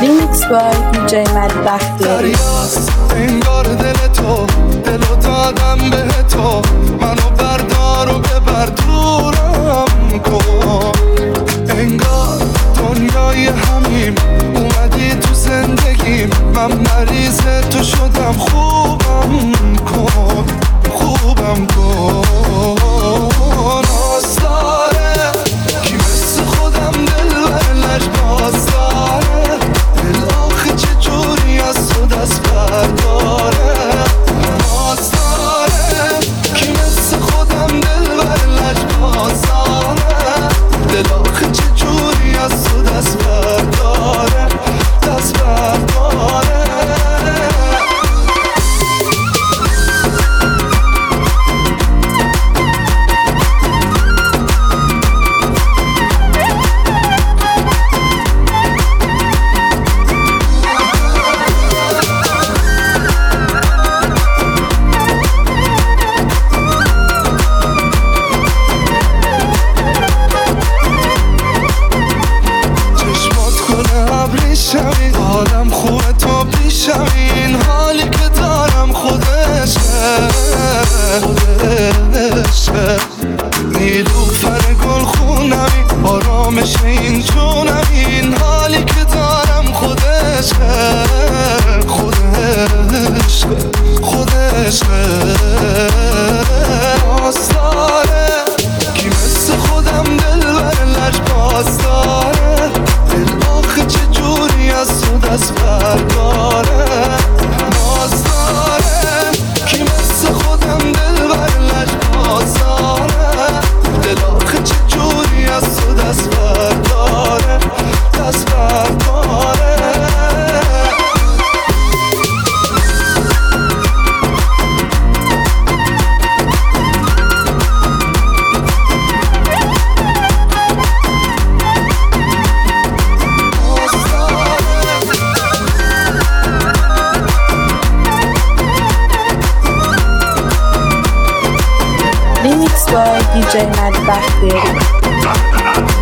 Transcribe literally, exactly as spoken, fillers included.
Remix by دی جی مد بختیاری. دریاست انگار دل تو، دلو دادم به تو، منو بردار و ببر دورم کن. انگار دنیای همیم، اومدی تو زندگیم، من مریض تو شدم. خوبم کن، خوبم کن. ناز داره کی مثل خودم دل ورلش باز داره، دل آخه چجوری از تو دست برداره. ناز داره کی مثل خودم دل ورلش باز داره، دل آخه چجوری از تو دست برداره، دست برداره. حالم خوبه تو پیشم، این حالی که دارم خودشه، خودشه. نیلوفر گل خونمی، آرامش این جونم، این حالی که دارم خودشه، خودشه، خودشه. باز داره کی مثل خودم دل ورلش باز داره، دل آخه چجوری از تو دست برداره. باز داره کی مثل خودم دل ورلش باز داره، دل آخه چجوری از تو دست برداره، دست برداره. Remix by دی جی مد بختیاری.